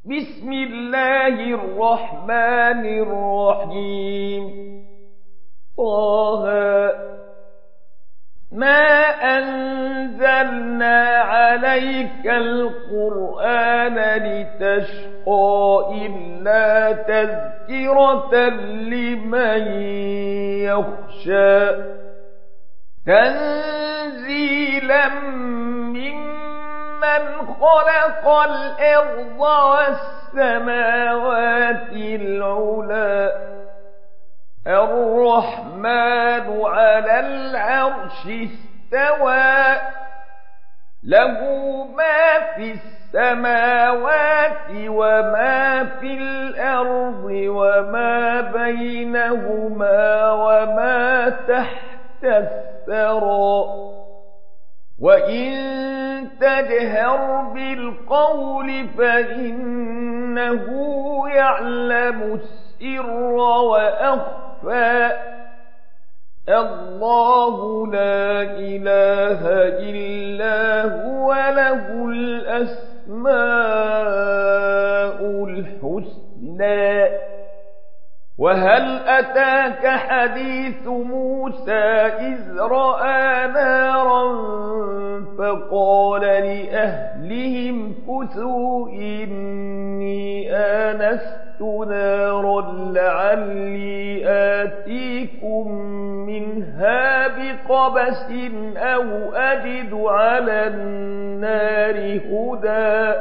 بسم الله الرحمن الرحيم. طه ما أنزلنا عليك القرآن لتشقى إلا تذكرة لمن يخشى تنزيلا ممن خلق الأرض والسماوات العلى الرحمن على العرش استوى له ما في السماوات وما في الأرض وما بينهما وما تحت الثرى وإن تجهر بالقول فإنه يعلم السر وأخفى الله لا إله إلا هو له الأسماء الحسنى. وهل أتاك حديث موسى إذ رأى نارا فقال لأهلهم كثوا إني آنست نارا لعلي آتيكم منها بقبس أو أجد على النار هدى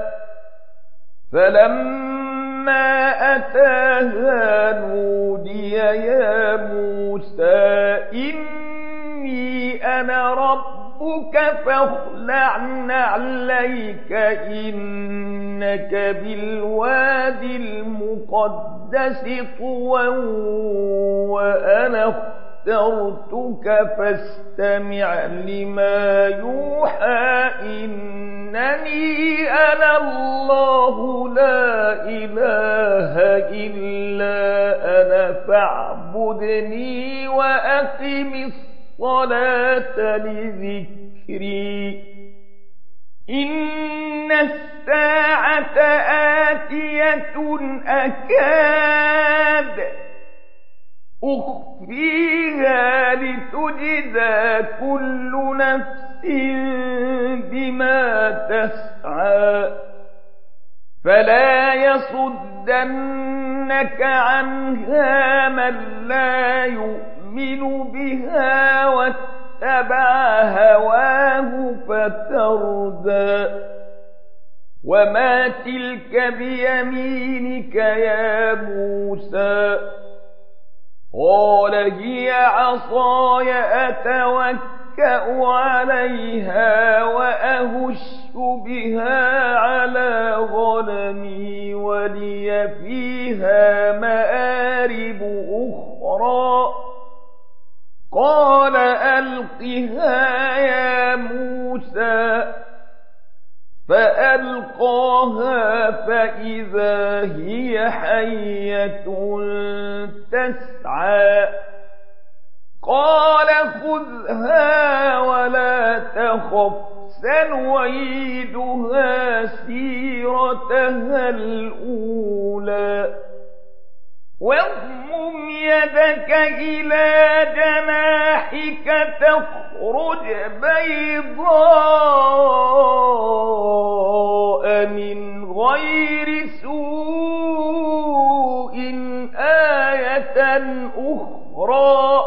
فلما أتاها نودي يا موسى إني أنا ربك فاخلع نعليك إنك بالوادي المقدس طوى وأنا اخترتك فاستمع لما يوحى إنني أنا الله لا إله إلا أنا فاعبدني وأقم الصلاة لذكري. إن الساعة آتية أكاد أخفيها لتجزى كل نفس بما تسعى فلا يصدنك عنها من لا يؤمن بها واتبع هواه فتردى. وما تلك بيمينك يا موسى قال هي عصاي أتوكأ عليها وأهش بها على غنمي ولي فيها مآرب أخرى قال ألقها يا موسى فألقاها فإذا هي حية تسعى قال خذها ولا تخف سنعيدها سيرتها الأولى واضمم يدك إلى جناحك تخرج بيضاء من غير سوء آية أخرى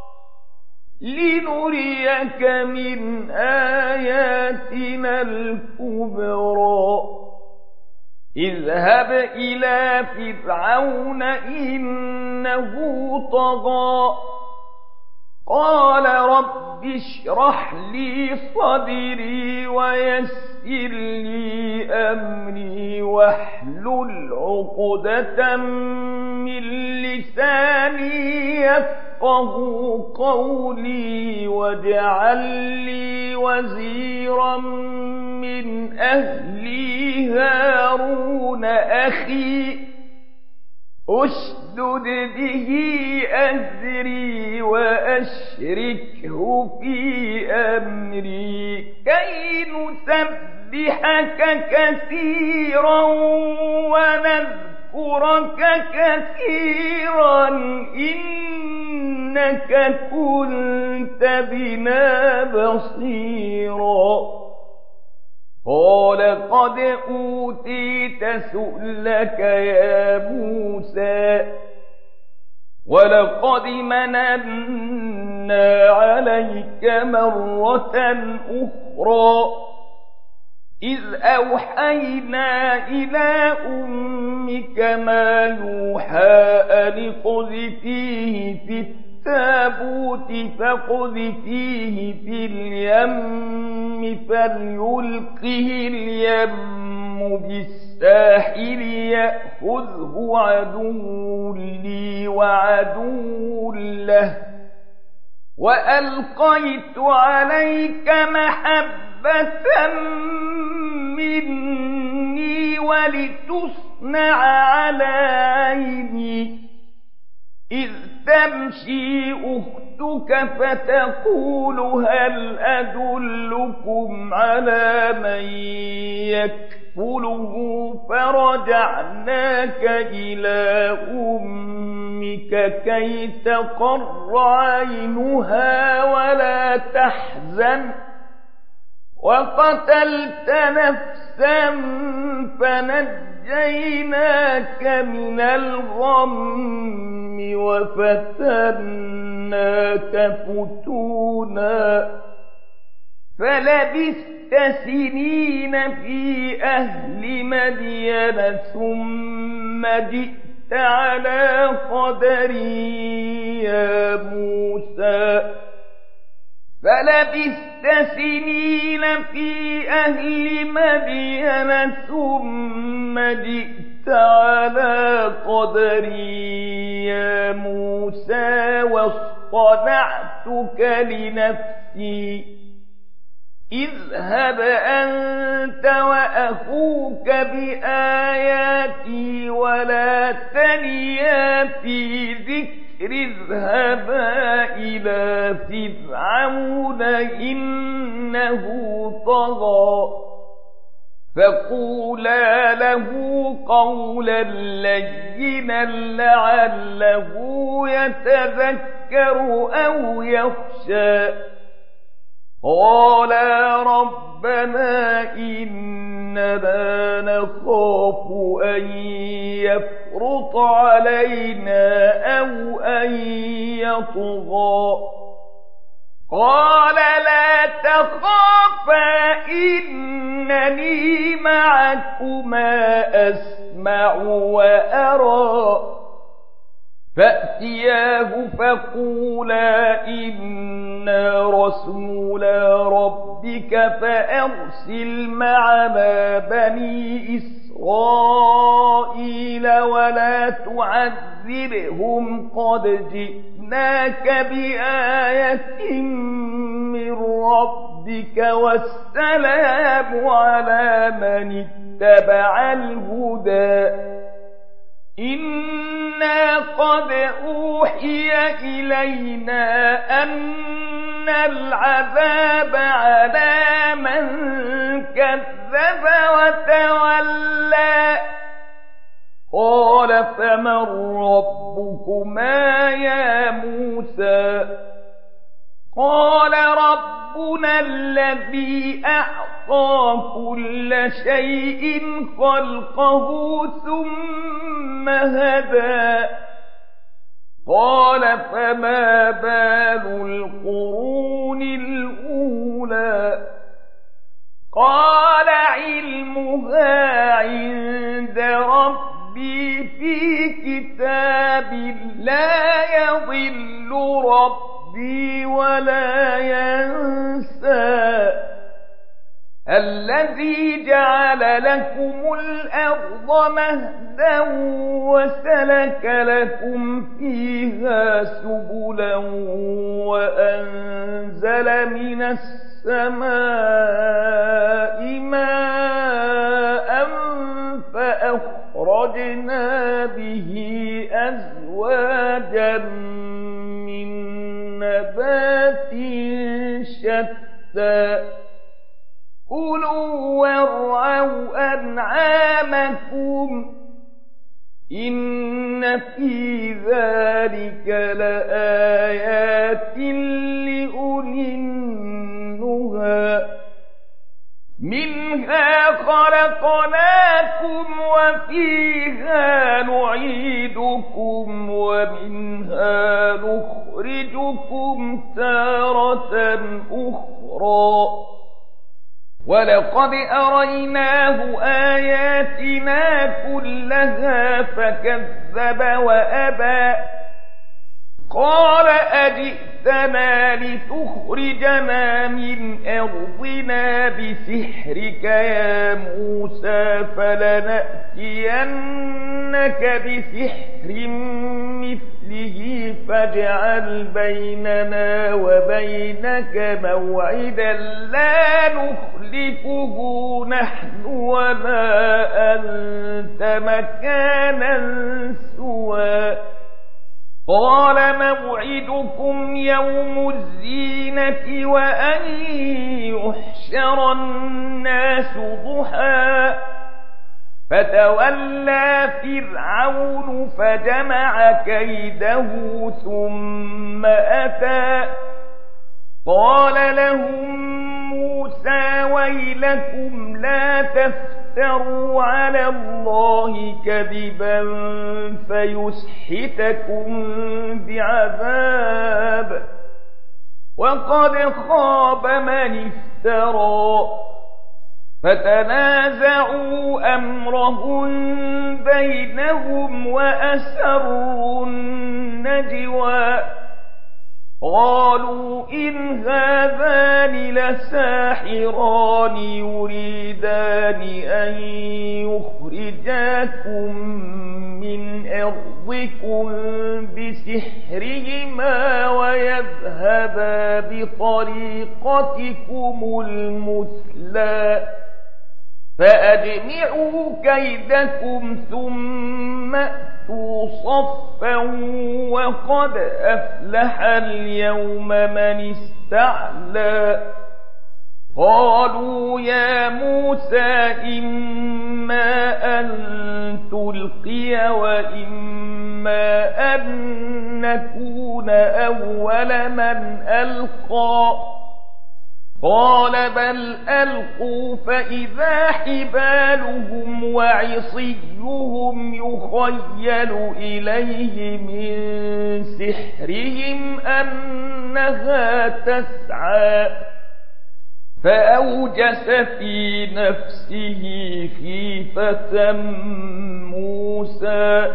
لنريك من آياتنا الكبرى اذهب إلى فرعون إنه طغى قال رب اشرح لي صدري ويسر لي أمري واحلل عقدة من لساني يفقه قولي واجعل لي وزيرا من أهلي هارون أخي أشدد به أزري وأشركه في أمري كي نسبحك ونسبحك كثيرا ونذكرك كثيرا إنك كنت بنا بصيرا قال قد أوتيت سؤلك يا موسى ولقد مننا عليك مرة أخرى إذ أوحينا إلى أمك ما يوحى أن اقذفيه في التابوت فاقذفيه في اليم فليلقه اليم بالساحل يأخذه عدو لي وعدو له وألقيت عليك محبة مني ولتصنع على عيني إذ تمشي أختك فتقول هل أدلكم على من يكفله فرجعناك إلى أمك كي تقر عينها ولا تحزن وقتلت نفسا فنجيناك من الغم وفتناك فتونا فلبثت سنين في أهل مدين ثم جئت على قدري يا موسى فلبثت سنين في أهل مدين ثم جئت على قدري يا موسى واصطنعتك لنفسي اذهب أنت وأخوك بآياتي ولا تنيا في ذكر اذهبا إلى فرعون إنه طغى فقولا له قولا لينا لعله يتذكر أو يخشى قالا ربنا إننا نخاف أن يفرط علينا أو أن يطغى قال لا تخافا إنني معكما أسمع وأرى فأتياه فقولا إنا رسولا ربك فأرسل معنا بني إسرائيل ولا تعذبهم قد جئناك بآية من ربك والسلام على من اتبع الهدى إنا قد أوحي إلينا أن العذاب على من كذب وتولى قال فمن ربكما يا موسى قال ربنا الذي أعطى كل شيء خلقه ثم هدى قال فما بال القرون الأولى قال علمها عند ربي في كتاب لا يضل ربي ولا ينسى الذي جعل لكم الأرض مهدا وسلك لكم فيها سبلا وأنزل من السماء ماء فأخرجنا به أزواجا من نبات شتى كلوا أمامكم إن في ذلك لآيات لأولي النهى منها خلقناكم وفيها نعيدكم ومنها نخرجكم تارة أخرى ولقد أريناه آياتنا كلها فكذب وأبى قال أجئتنا لتخرجنا من أرضنا بسحرك يا موسى فلنأتينك بسحر مثله فاجعل بيننا وبينك موعدا لا نخلفه نحن ولا أنت مكانا سوى قال موعدكم يوم الزينة وأن يحشر الناس ضحى فتولى فرعون فجمع كيده ثم أتى قال لهم موسى ويلكم لا تفتروا على الله كذبا فيسحتكم بعذاب وقد خاب من افترى فتنازعوا أمرهم بينهم وأسروا النجوى قالوا إن هذان لساحران يريدان أن يخرجاكم من أرضكم بسحرهما ويذهبا بطريقتكم المثلى فأجمعوا كيدكم ثم أتوا صفا وقد أفلح اليوم من استعلى قالوا يا موسى إما أن تلقي وإما أن نكون أول من ألقى قال بل ألقوا فإذا حبالهم وعصيهم يخيل إليه من سحرهم أنها تسعى فأوجس في نفسه خيفة موسى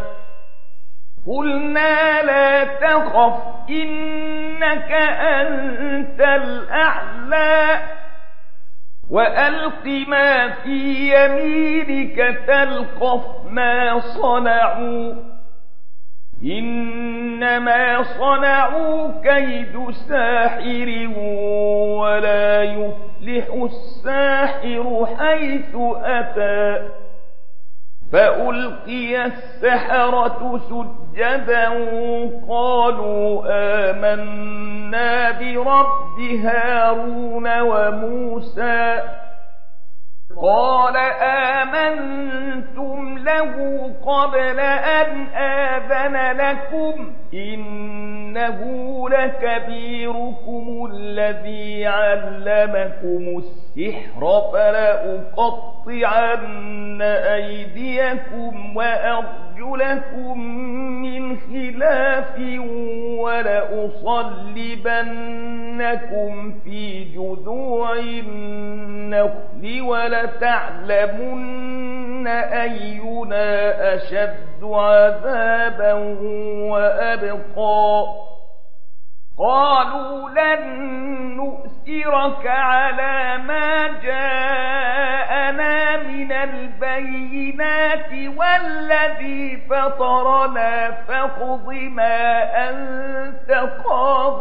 قلنا لا تخف إنك أنت الأعلى وألق ما في يمينك تلقف ما صنعوا إنما صنعوا كيد ساحر ولا يفلح الساحر حيث أتى فألقي السحرة سجدا قالوا آمنا برب هارون وموسى قال آمنتم له قبل أن آذن لكم إنه لكبيركم الذي علمكم السحر فلأقطعن أيديكم وأرجلكم من خلاف ولأصلبنكم في جذوع النخل ولتعلمن أينا أشد عذابا وأبقى قالوا لن نؤثرك على ما جاءنا من البينات والذي فطرنا فاقض ما أنت قاض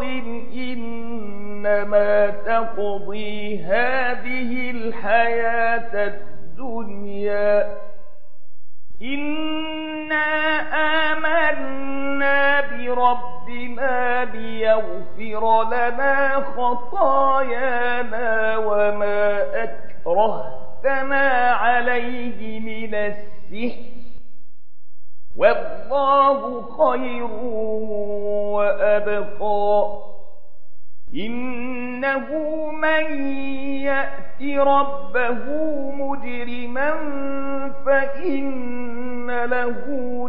إنما تقضي هذه الحياة الدنيا إنا آمنا بربنا ليغفر لنا خطايانا وما أكرهتنا عليه من السحر والله خير وأبقى إنه من يأت ربه مجرما فإن له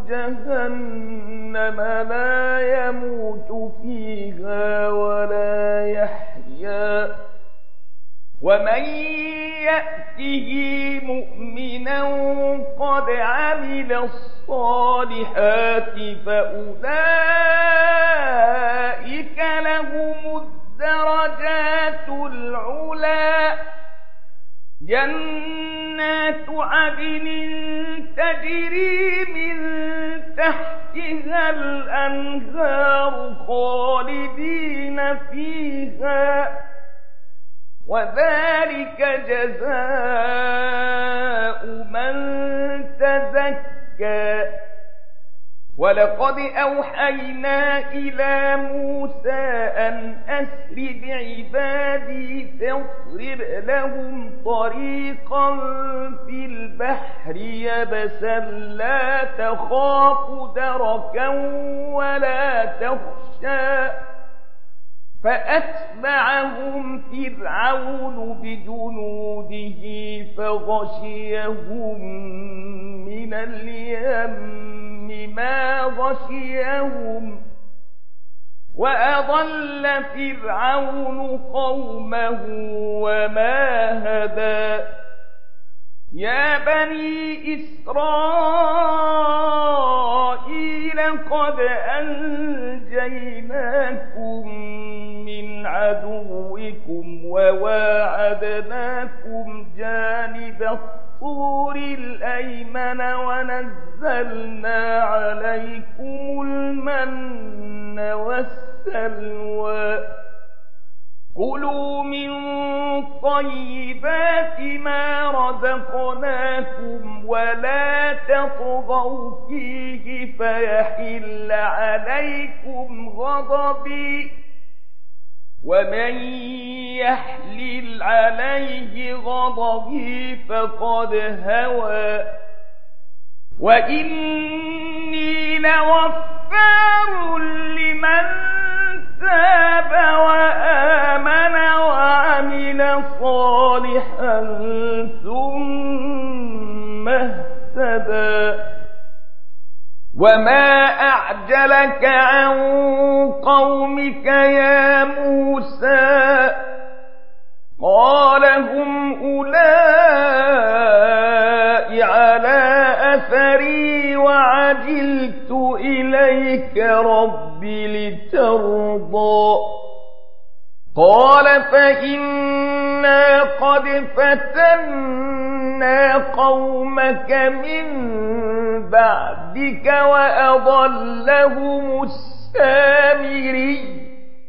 جهنم لا يموت فيها ولا يحيا ومن يأته مؤمنا قد عمل الصالحات فأولئك لهم الدرجات العلى جنات عدن تجري من تحتها الأنهار خالدين فيها وذلك جزاء من تزكى ولقد أوحينا إلى موسى أن أسر بعبادي فاضرب لهم طريقا في البحر يبسا لا تخاف دركا ولا تخشى فأتبعهم فرعون بجنوده فغشيهم من اليم ما غشيهم وأضل فرعون قومه وما هدى يا بني إسرائيل قد أنجيناكم من عدوكم وواعدناكم جانب الطور الأيمن ونزلنا عليكم المن والسلوى كلوا من طيبات ما رزقناكم ولا تطغوا فيه فيحل عليكم غضبي ومن يحلل عليه غضبي فقد هوى وإني لغفار لمن تاب وآمن وعمل صالحا ثم اهتدى وما أعجلك عن قومك يا موسى قال هم أولئك على أثري وعجلت إليك رب لترضى قال فإنا قد فتنا قومك من بعدك وأضلهم السامري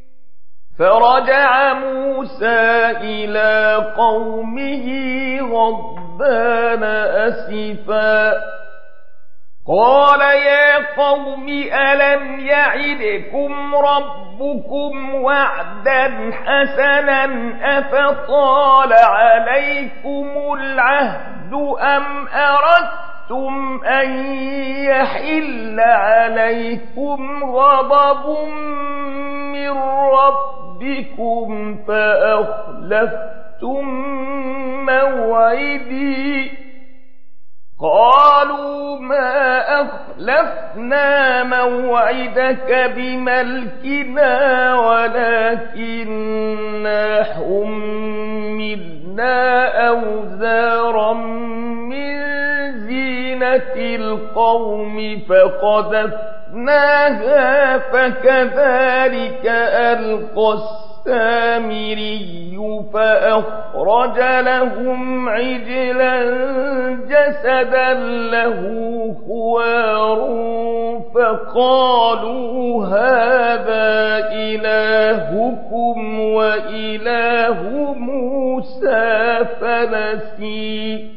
فرجع موسى إلى قومه غضبان أسفا قال يا قوم ألم يعدكم ربكم وعدا حسنا أفطال عليكم العهد أم أردتم أن يحل عليكم غضب من ربكم فأخلفتم موعدي قالوا ما أخلفنا موعدك بملكنا ولكننا حملنا أوزارا من زينة القوم فقذفناها فكذلك ألقى السامري فأخرج لهم عجلا جسدا له خوار فقالوا هذا إلهكم وإله موسى فنسي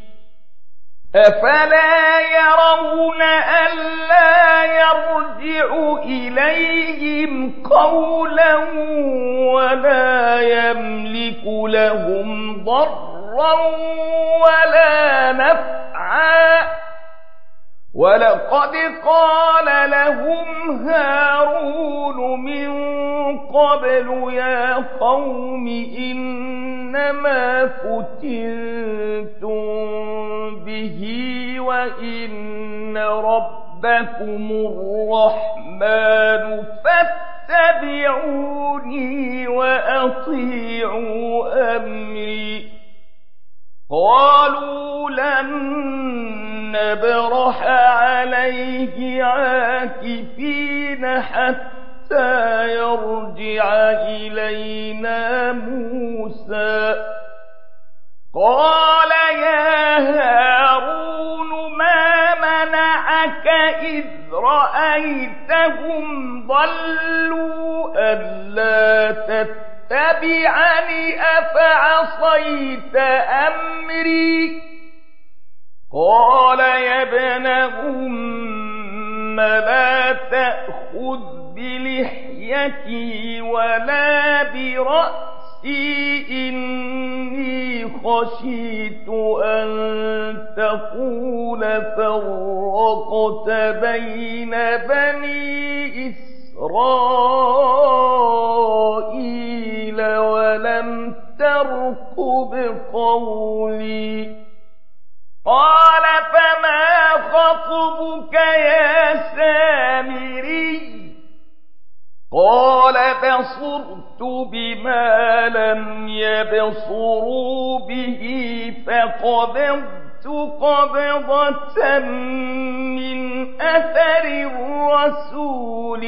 أفلا يرون ألا يرجع إليهم قولا ولا يملك لهم ضرا ولا نفعا ولقد قال لهم هارون من قبل يا قوم إنما فتنتم به وإن ربكم الرحمن فاتبعوني وأطيعوا أمري قالوا لن نبرح عليه عاكفين حتى يرجع إلينا موسى قال يا هارون ما منعك إذ رأيتهم ضلوا ألا تتبعني أفعصيت أمري قال يا ابن أم لا تأخذ بلحيتي ولا برأسي إني خشيت أن تقول فرقت بين بني إسرائيل ولم ترقب قولي قال فما خطبك يا سامري قال بصرت بما لم يبصروا به فقبضت قبضة من أثر الرسول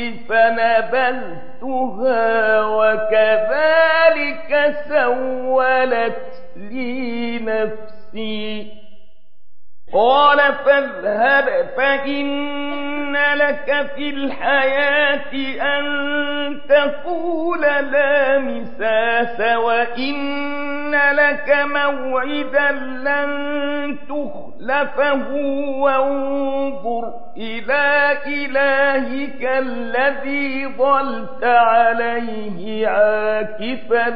فنبذتها وكذلك سولت لي نفسي قال فاذهب فإن لك في الحياة أن تقول لا مساس وإن لك موعدا لن تخلفه وانظر إلى إلهك الذي ظلت عليه عاكفا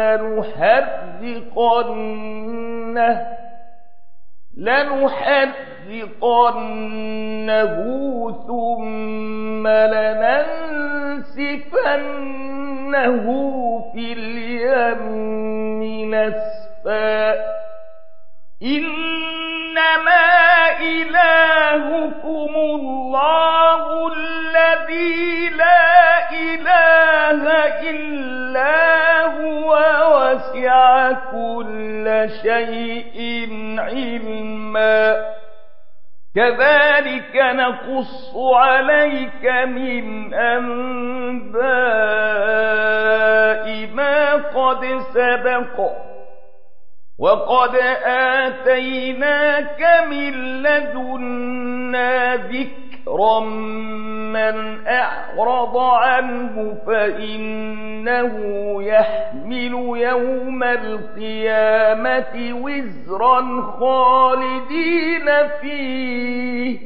لنحرقنه ثم لننسفنه في اليم نسفا إنما إلهكم الله الذي لا إله إلا هو وسع كل شيء علما كذلك نقص عليك من أنباء ما قد سبق وقد آتيناك من لدنا ذكرا من أعرض عنه فإنه يحمل يوم القيامة وزرا خالدين فيه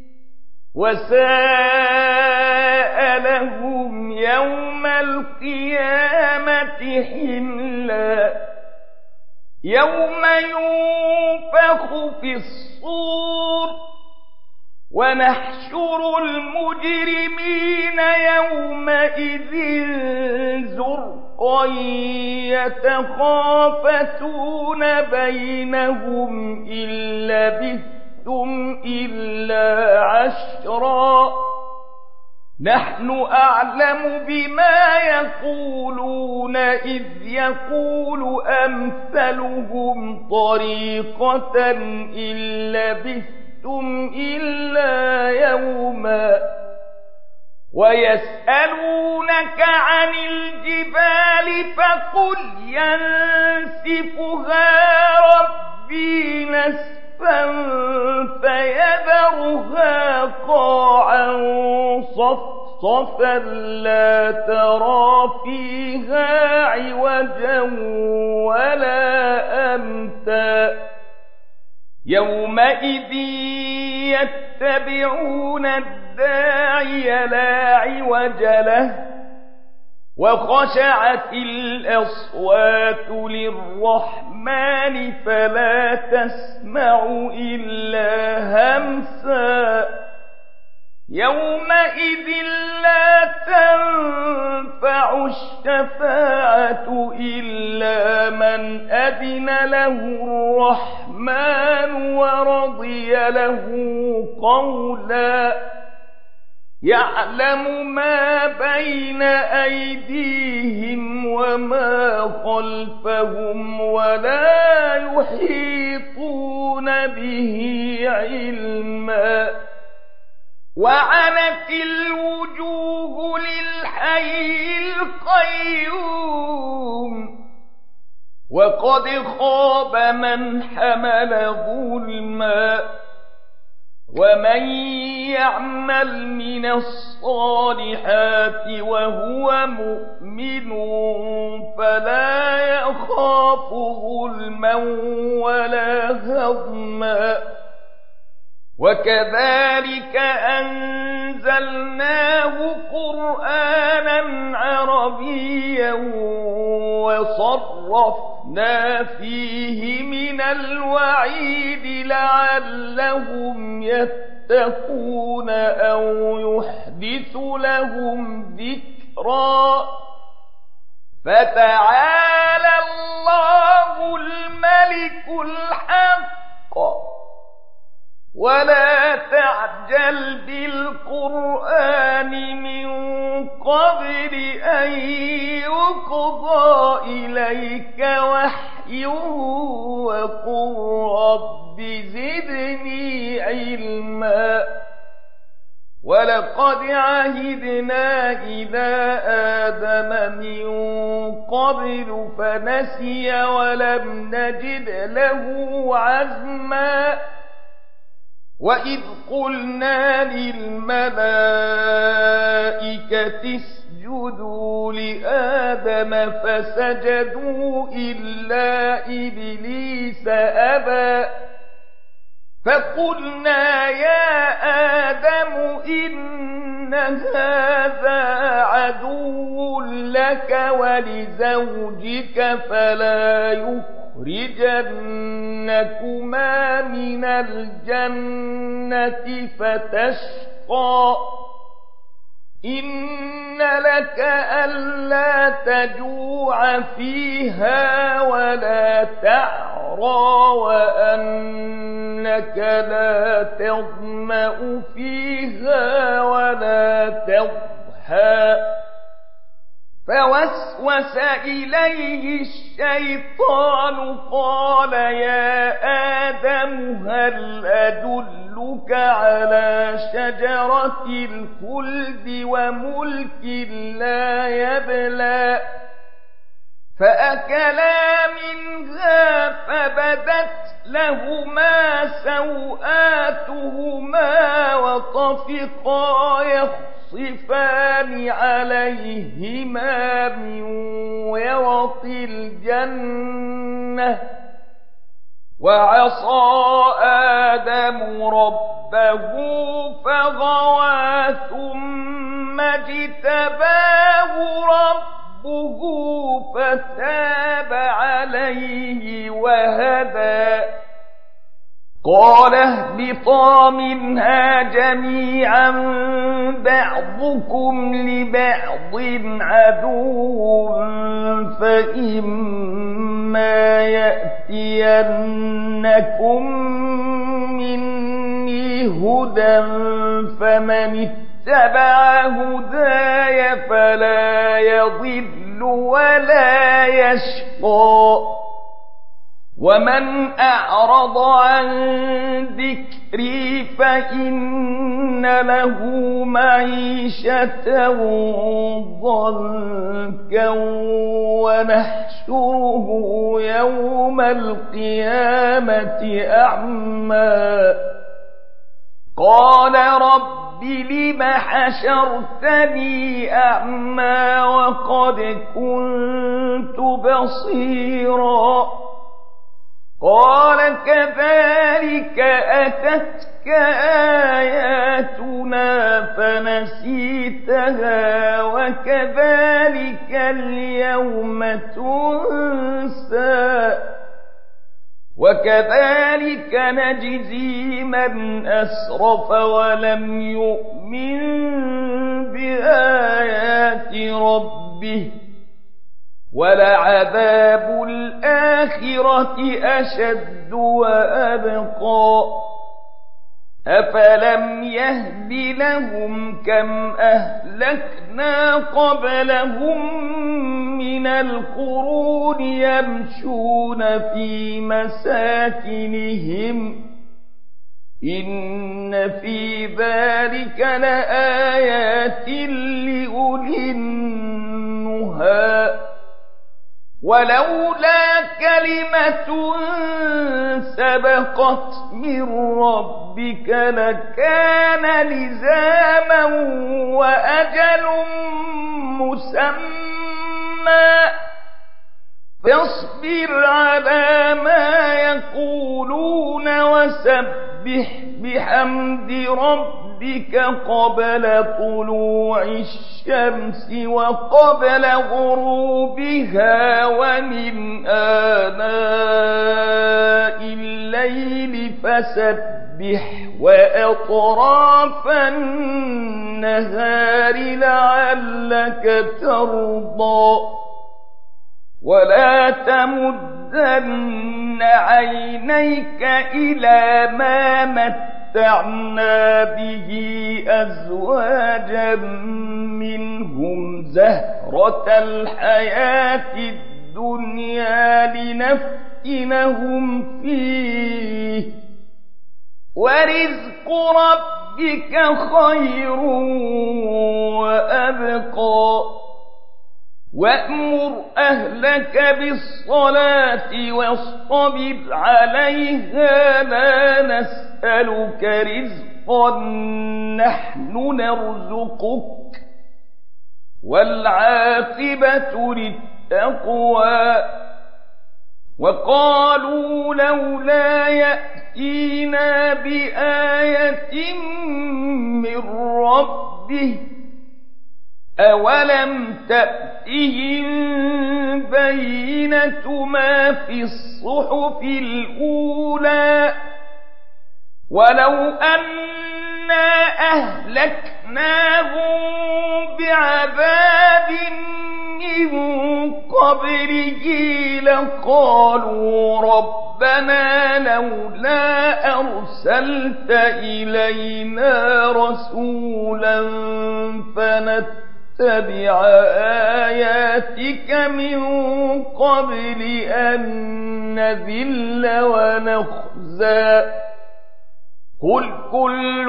وساء لهم يوم القيامة حملا يوم ينفخ في الصور ونحشر المجرمين يومئذ زرقا يتخافتون بينهم إن لبثتم إلا عشرا نحن أعلم بما يقولون إذ يقول أمثلهم طريقة إن لبثتم إلا يوما ويسألونك عن الجبال فقل ينسفها ربي نسفا فيذرها قاعا صفصفا لا ترى فيها عوجا ولا أمتا يومئذ يتبعون الداعي لا عوج له وخشعت الأصوات للرحمن فلا تسمع إلا همسا يومئذ لا تنفع الشفاعة إلا من أذن له الرحمن ورضي له قولا يعلم ما بين أيديهم وما خلفهم ولا يحيطون به علما وعنت الوجوه للحي القيوم وقد خاب من حمل ظلما ومن يعمل من الصالحات وهو مؤمن فلا يخاف ظلما ولا هضما وكذلك أنزلناه قرآنا عربيا وصرفنا فيه من الوعيد لعلهم يتقون أو يحدث لهم ذكرا فتعالى الله الملك الحق ولا تعجل بالقرآن من قبل أن يقضى إليك وحيه وقل رب زدني علما ولقد عهدنا إلى آدم من قبل فنسي ولم نجد له عزما وإذ قلنا للملائكة اسجدوا لآدم فسجدوا إلا إبليس أبى فقلنا يا آدم إن هذا عدو لك ولزوجك فلا يخرجنكما من الجنة فتشقى إن لك ألا تجوع فيها ولا تعرى وأنك لا تظمأ فيها ولا تضحى فوسوس إليه الشيطان قال يا آدم هل أدلك على شجرة الخلد وملك لا يبلى فأكلا منها فبدت لهما سوآتهما وطفقا يخصفان عليهما من ورق الجنة وعصى آدم ربه فغوى ثم اجتباه ربه فتاب عليه وهدى قال اهبطا منها جميعا بعضكم لبعض عدو فإما يأتينكم مني هدى فمن اتبع هداي فلا يضل ولا يشقى ومن أعرض عن ذكري فإن له معيشة ضنكا ونحشره يوم القيامة أعمى قال رب لم حشرتني أعمى وقد كنت بصيرا قال كذلك أتتك آياتنا فنسيتها وكذلك نجزي من أسرف ولم يؤمن بآيات ربه ولعذاب الآخرة أشد وأبقى أفلم يهد لهم كم أهلكنا قبلهم من القرون يمشون في مساكنهم إن في ذلك لآيات لأولي النهى ولولا كلمة سبقت من ربك لكان لزاما وأجل مسمى فاصبر على ما يقولون وسبح بحمد ربك قبل طلوع الشمس وقبل غروبها ومن آناء الليل فسبح وأطراف النهار لعلك ترضى ولا تمدن عينيك إلى ما متعنا به أزواجا منهم زهرة الحياة الدنيا لنفتنهم فيه ورزق ربك خير وأبقى وأمر أهلك بالصلاة واصطبر عليها لا نسألك رزقا نحن نرزقك والعاقبة للتقوى وقالوا لولا يأتينا بآية من ربه أولم تأتهم بينة ما في الصحف الأولى ولو أنا أهلكناهم بعذاب من قبله لقالوا ربنا لولا أرسلت إلينا رسولا فنتبع آياتك من قبل أن نذل ونخزى قل كل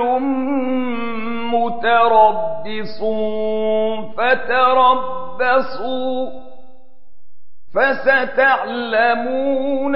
متربص فتربصوا فستعلمون